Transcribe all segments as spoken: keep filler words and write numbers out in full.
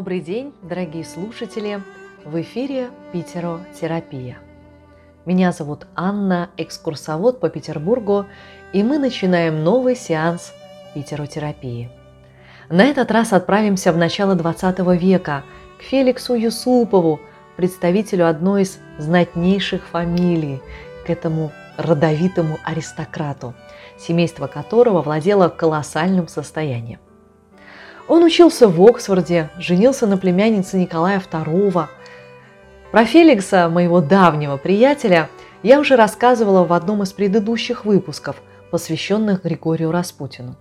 Добрый день, дорогие слушатели! В эфире Питеротерапия. Меня зовут Анна, экскурсовод по Петербургу, и мы начинаем новый сеанс Питеротерапии. На этот раз отправимся в начало двадцатого века к Феликсу Юсупову, представителю одной из знатнейших фамилий, к этому родовитому аристократу, семейство которого владело колоссальным состоянием. Он учился в Оксфорде, женился на племяннице Николая второго. Про Феликса, моего давнего приятеля, я уже рассказывала в одном из предыдущих выпусков, посвященных Григорию Распутину.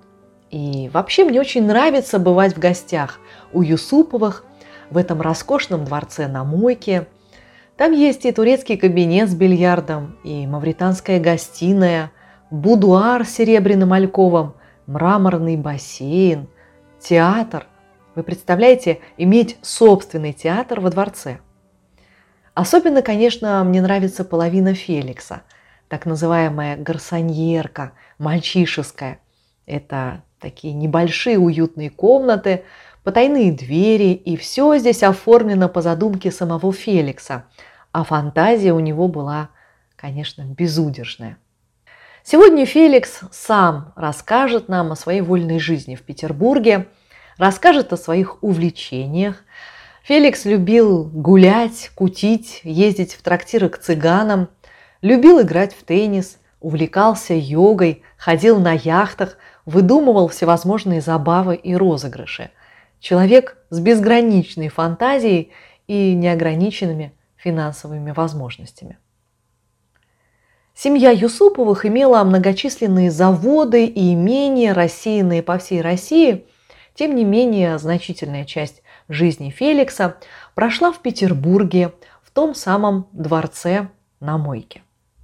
И вообще мне очень нравится бывать в гостях у Юсуповых в этом роскошном дворце на Мойке. Там есть и турецкий кабинет с бильярдом, и мавританская гостиная, будуар с серебряным альковом, мраморный бассейн, театр. Вы представляете, иметь собственный театр во дворце? Особенно, конечно, мне нравится половина Феликса, так называемая гарсоньерка, мальчишеская. Это такие небольшие уютные комнаты, потайные двери, и все здесь оформлено по задумке самого Феликса, а фантазия у него была, конечно, безудержная. Сегодня Феликс сам расскажет нам о своей вольной жизни в Петербурге, расскажет о своих увлечениях. Феликс любил гулять, кутить, ездить в трактиры к цыганам, любил играть в теннис, увлекался йогой, ходил на яхтах, выдумывал всевозможные забавы и розыгрыши. Человек с безграничной фантазией и неограниченными финансовыми возможностями. Семья Юсуповых имела многочисленные заводы и имения, рассеянные по всей России. Тем не менее, значительная часть жизни Феликса прошла в Петербурге, в том самом дворце на Мойке.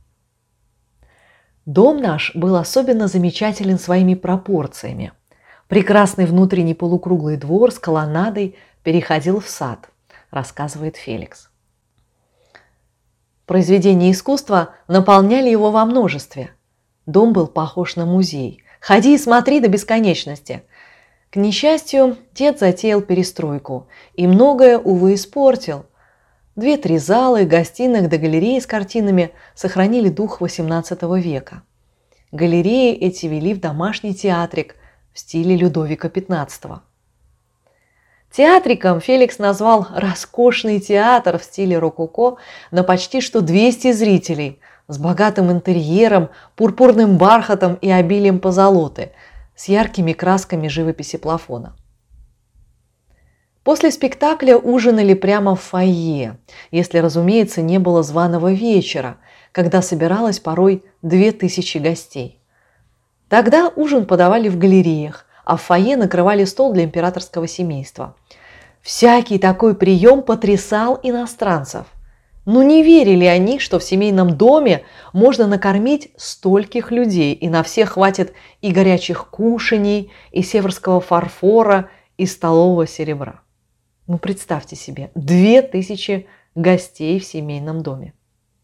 Дом наш был особенно замечателен своими пропорциями. Прекрасный внутренний полукруглый двор с колоннадой переходил в сад, рассказывает Феликс. Произведения искусства наполняли его во множестве. Дом был похож на музей. Ходи и смотри до бесконечности. К несчастью, дед затеял перестройку и многое, увы, испортил. Две-три залы, гостиных да галереи с картинами сохранили дух восемнадцатого века. Галереи эти вели в домашний театрик в стиле Людовика пятнадцатого. Театриком Феликс назвал роскошный театр в стиле рококо на почти что двести зрителей, с богатым интерьером, пурпурным бархатом и обилием позолоты, с яркими красками живописи плафона. После спектакля ужинали прямо в фойе, если, разумеется, не было званого вечера, когда собиралось порой две тысячи гостей. Тогда ужин подавали в галереях, а в фойе накрывали стол для императорского семейства. Всякий такой прием потрясал иностранцев. Но не верили они, что в семейном доме можно накормить стольких людей, и на всех хватит и горячих кушаний, и северского фарфора, и столового серебра. Ну, представьте себе, две тысячи гостей в семейном доме.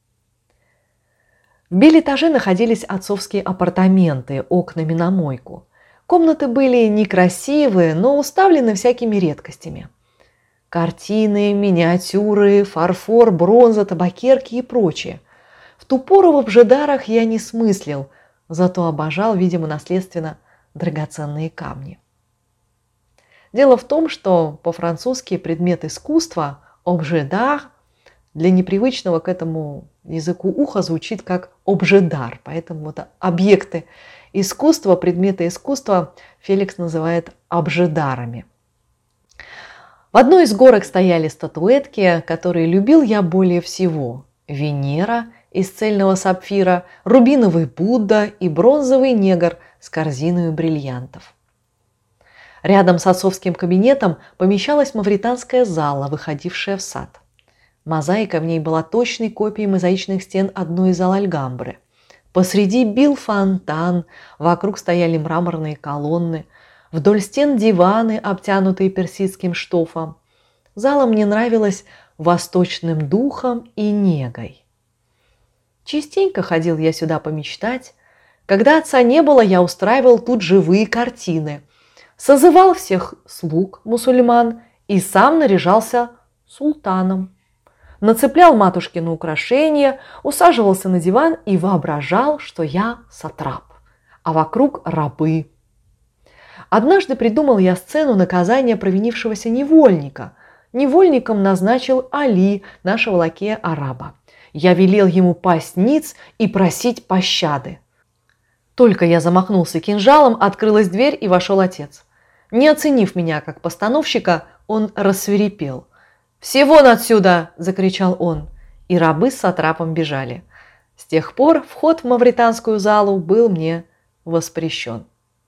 В бельэтаже находились отцовские апартаменты окнами на мойку. Комнаты были некрасивые, но уставлены всякими редкостями. Картины, миниатюры, фарфор, бронза, табакерки и прочее. В ту пору в Обжидарах я не смыслил, зато обожал, видимо, наследственно драгоценные камни. Дело в том, что по-французски предмет искусства «обжидар» для непривычного к этому языку уха звучит как «обжидар», поэтому вот объекты искусства, предметы искусства Феликс называет обжидарами. В одной из горок стояли статуэтки, которые любил я более всего. Венера из цельного сапфира, рубиновый Будда и бронзовый негр с корзиной бриллиантов. Рядом с отцовским кабинетом помещалась мавританская зала, выходившая в сад. Мозаика в ней была точной копией мозаичных стен одной из зал Альгамбры. Посреди бил фонтан, вокруг стояли мраморные колонны, вдоль стен диваны, обтянутые персидским штофом. Зала мне нравилась восточным духом и негой. Частенько ходил я сюда помечтать. Когда отца не было, я устраивал тут живые картины. Созывал всех слуг мусульман и сам наряжался султаном. Нацеплял матушкины украшения, усаживался на диван и воображал, что я сатрап, а вокруг рабы. Однажды придумал я сцену наказания провинившегося невольника. Невольником назначил Али, нашего лакея-араба. Я велел ему пасть ниц и просить пощады. Только я замахнулся кинжалом, открылась дверь и вошел отец. Не оценив меня как постановщика, он рассвирепел. «Все вон отсюда!» – закричал он, и рабы с сатрапом бежали. С тех пор вход в мавританскую залу был мне воспрещен.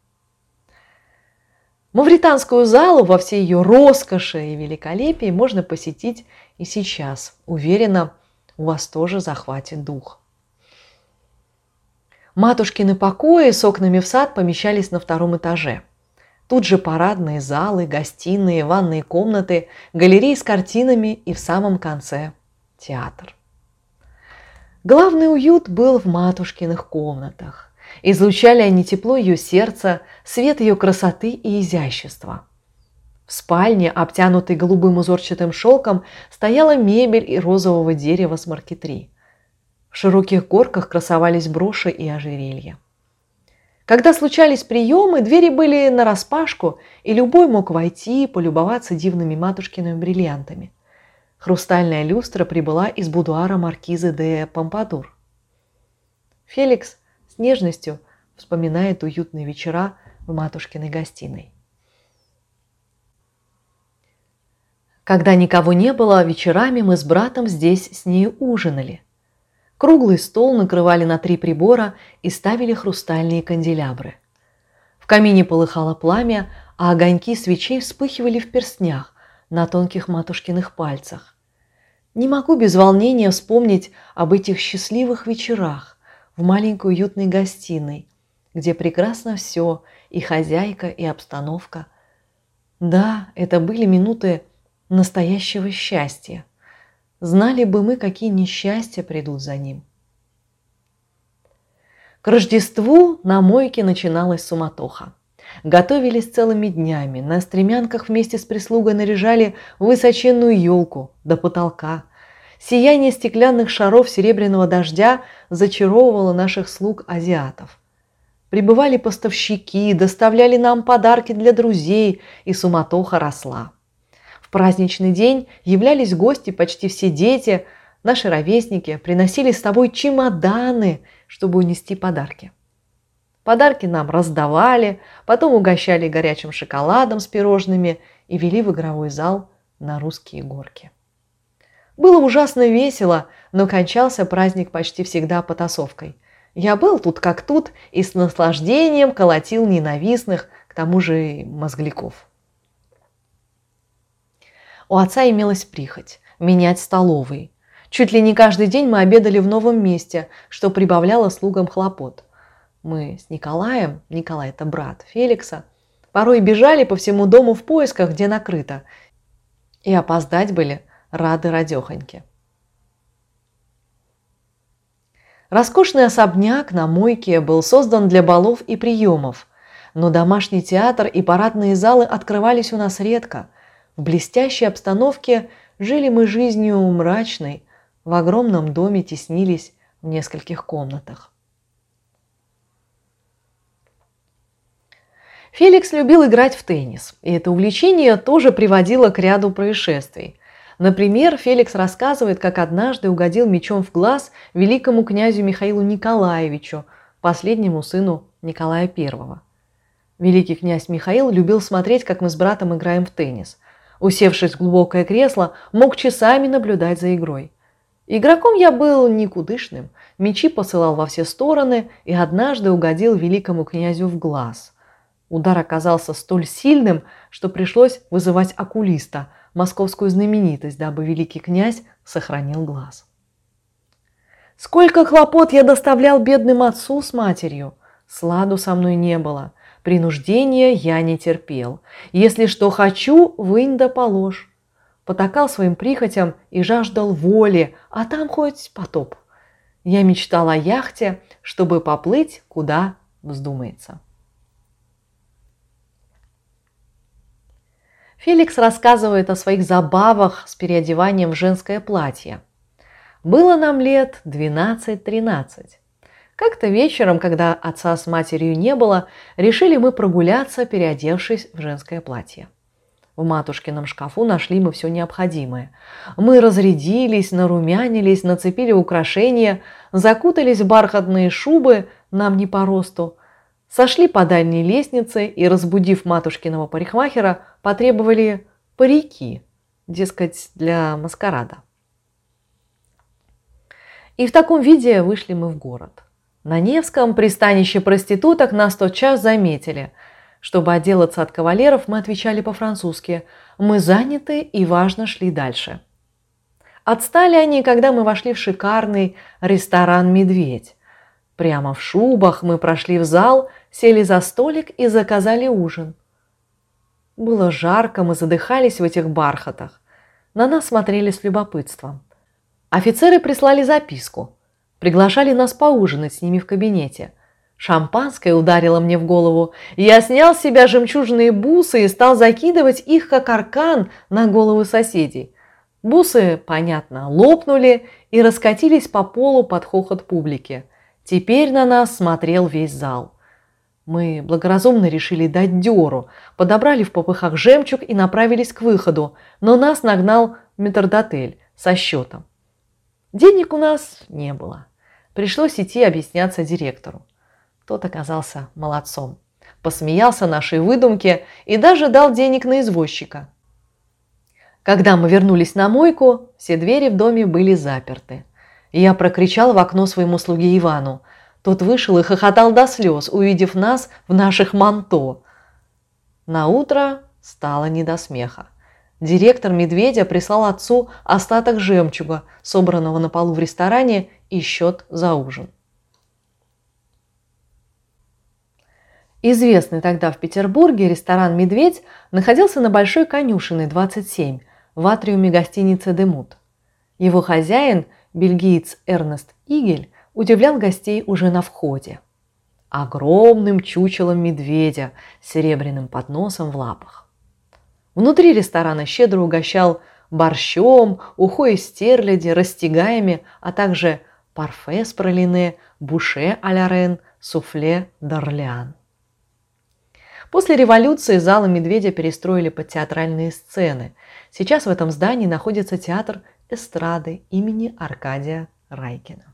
Мавританскую залу во всей ее роскоши и великолепии можно посетить и сейчас. Уверена, у вас тоже захватит дух. Матушкины покои с окнами в сад помещались на втором этаже. Тут же парадные залы, гостиные, ванные комнаты, галереи с картинами и в самом конце театр. Главный уют был в матушкиных комнатах. Излучали они тепло ее сердца, свет ее красоты и изящества. В спальне, обтянутой голубым узорчатым шелком, стояла мебель из розового дерева с маркетри. В широких горках красовались броши и ожерелья. Когда случались приемы, двери были нараспашку, и любой мог войти и полюбоваться дивными матушкиными бриллиантами. Хрустальная люстра прибыла из будуара маркизы де Помпадур. Феликс с нежностью вспоминает уютные вечера в матушкиной гостиной. Когда никого не было, вечерами мы с братом здесь с ней ужинали. Круглый стол накрывали на три прибора и ставили хрустальные канделябры. В камине полыхало пламя, а огоньки свечей вспыхивали в перстнях на тонких матушкиных пальцах. Не могу без волнения вспомнить об этих счастливых вечерах в маленькой уютной гостиной, где прекрасно все, и хозяйка, и обстановка. Да, это были минуты настоящего счастья. Знали бы мы, какие несчастья придут за ним. К Рождеству на мойке начиналась суматоха. Готовились целыми днями, на стремянках вместе с прислугой наряжали высоченную елку до потолка. Сияние стеклянных шаров серебряного дождя зачаровывало наших слуг-азиатов. Прибывали поставщики, доставляли нам подарки для друзей, и суматоха росла. В праздничный день являлись гости, почти все дети, наши ровесники, приносили с собой чемоданы, чтобы унести подарки. Подарки нам раздавали, потом угощали горячим шоколадом с пирожными и вели в игровой зал на русские горки. Было ужасно весело, но кончался праздник почти всегда потасовкой. Я был тут как тут и с наслаждением колотил ненавистных, к тому же и мозгляков. У отца имелась прихоть – менять столовые. Чуть ли не каждый день мы обедали в новом месте, что прибавляло слугам хлопот. Мы с Николаем, Николай – это брат Феликса, порой бежали по всему дому в поисках, где накрыто, и опоздать были рады радехоньки. Роскошный особняк на мойке был создан для балов и приемов, но домашний театр и парадные залы открывались у нас редко. В блестящей обстановке жили мы жизнью мрачной, в огромном доме теснились в нескольких комнатах. Феликс любил играть в теннис, и это увлечение тоже приводило к ряду происшествий. Например, Феликс рассказывает, как однажды угодил мячом в глаз великому князю Михаилу Николаевичу, последнему сыну Николая Первого. Великий князь Михаил любил смотреть, как мы с братом играем в теннис. Усевшись в глубокое кресло, мог часами наблюдать за игрой. Игроком я был никудышным, мячи посылал во все стороны и однажды угодил великому князю в глаз. Удар оказался столь сильным, что пришлось вызывать окулиста, московскую знаменитость, дабы великий князь сохранил глаз. Сколько хлопот я доставлял бедным отцу с матерью! Сладу со мной не было. Принуждения я не терпел. Если что хочу, вынь да положь. Потакал своим прихотям и жаждал воли, а там хоть потоп. Я мечтал о яхте, чтобы поплыть, куда вздумается. Феликс рассказывает о своих забавах с переодеванием в женское платье. Было нам лет двенадцать-тринадцать. Как-то вечером, когда отца с матерью не было, решили мы прогуляться, переодевшись в женское платье. В матушкином шкафу нашли мы все необходимое. Мы разрядились, нарумянились, нацепили украшения, закутались в бархатные шубы, нам не по росту, сошли по дальней лестнице и, разбудив матушкиного парикмахера, потребовали парики, дескать, для маскарада. И в таком виде вышли мы в город. На Невском пристанище проституток нас тотчас заметили. Чтобы отделаться от кавалеров, мы отвечали по-французски. Мы заняты и важно шли дальше. Отстали они, когда мы вошли в шикарный ресторан «Медведь». Прямо в шубах мы прошли в зал, сели за столик и заказали ужин. Было жарко, мы задыхались в этих бархатах. На нас смотрели с любопытством. Офицеры прислали записку. Приглашали нас поужинать с ними в кабинете. Шампанское ударило мне в голову. Я снял с себя жемчужные бусы и стал закидывать их, как аркан, на головы соседей. Бусы, понятно, лопнули и раскатились по полу под хохот публики. Теперь на нас смотрел весь зал. Мы благоразумно решили дать дёру, подобрали в попыхах жемчуг и направились к выходу, но нас нагнал метрдотель со счетом. Денег у нас не было. Пришлось идти объясняться директору. Тот оказался молодцом. Посмеялся нашей выдумке и даже дал денег на извозчика. Когда мы вернулись на мойку, все двери в доме были заперты. Я прокричал в окно своему слуге Ивану. Тот вышел и хохотал до слез, увидев нас в наших манто. Наутро стало не до смеха. Директор «Медведя» прислал отцу остаток жемчуга, собранного на полу в ресторане, и счет за ужин. Известный тогда в Петербурге ресторан «Медведь» находился на Большой Конюшенной, двадцать семь, в атриуме гостиницы «Демут». Его хозяин, бельгиец Эрнест Игель, удивлял гостей уже на входе. Огромным чучелом медведя с серебряным подносом в лапах. Внутри ресторана щедро угощал борщом, ухой из стерляди, растягаями, а также парфе с пралине, буше а-ля Рен, суфле d'Orléans. После революции залы «Медведя» перестроили под театральные сцены. Сейчас в этом здании находится театр эстрады имени Аркадия Райкина.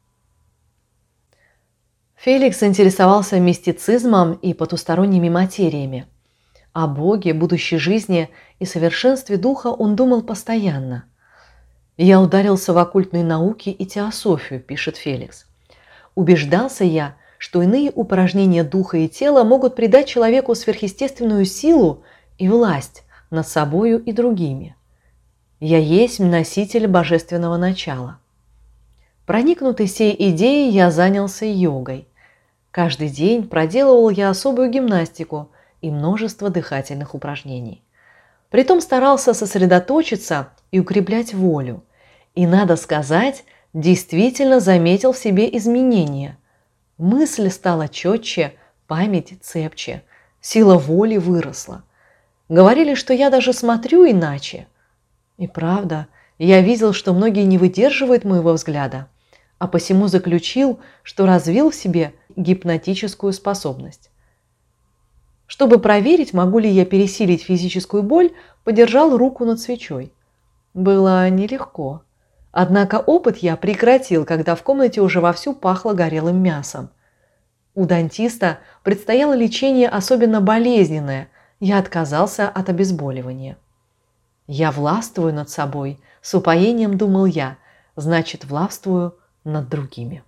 Феликс интересовался мистицизмом и потусторонними материями. О Боге, будущей жизни и совершенстве духа он думал постоянно. «Я ударился в оккультные науки и теософию», – пишет Феликс. «Убеждался я, что иные упражнения духа и тела могут придать человеку сверхъестественную силу и власть над собою и другими. Я есть носитель божественного начала. Проникнутый сей идеей, я занялся йогой. Каждый день проделывал я особую гимнастику и множество дыхательных упражнений. Притом старался сосредоточиться и укреплять волю. И, надо сказать, действительно заметил в себе изменения. Мысль стала четче, память цепче, сила воли выросла. Говорили, что я даже смотрю иначе. И правда, я видел, что многие не выдерживают моего взгляда, а посему заключил, что развил в себе гипнотическую способность. Чтобы проверить, могу ли я пересилить физическую боль, подержал руку над свечой. Было нелегко. Однако опыт я прекратил, когда в комнате уже вовсю пахло горелым мясом. У дантиста предстояло лечение особенно болезненное, я отказался от обезболивания. Я властвую над собой, с упоением думал я, значит, властвую над другими.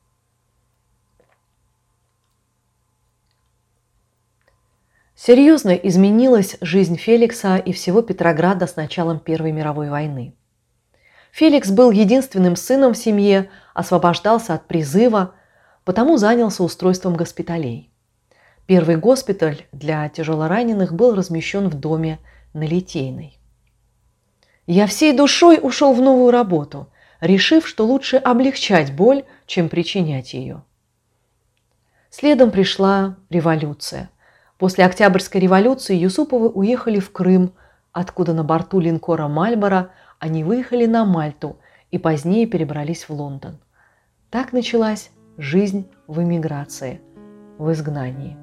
Серьезно изменилась жизнь Феликса и всего Петрограда с началом Первой мировой войны. Феликс был единственным сыном в семье, освобождался от призыва, потому занялся устройством госпиталей. Первый госпиталь для тяжелораненых был размещен в доме на Литейной. Я всей душой ушел в новую работу, решив, что лучше облегчать боль, чем причинять ее. Следом пришла революция. После Октябрьской революции Юсуповы уехали в Крым, откуда на борту линкора «Мальборо» они выехали на Мальту и позднее перебрались в Лондон. Так началась жизнь в эмиграции, в изгнании.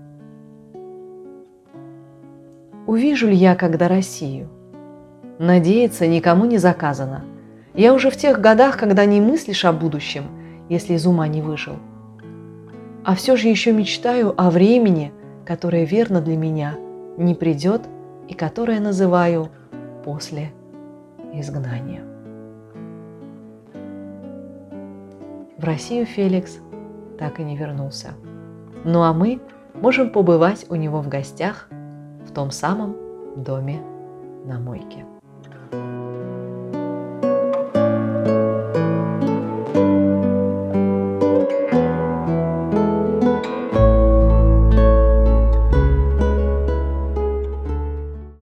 Увижу ли я когда Россию? Надеяться никому не заказано. Я уже в тех годах, когда не мыслишь о будущем, если из ума не выжил. А все же еще мечтаю о времени, которое верно для меня не придет и которое называю после изгнания. В Россию Феликс так и не вернулся. Ну а мы можем побывать у него в гостях в том самом доме на мойке.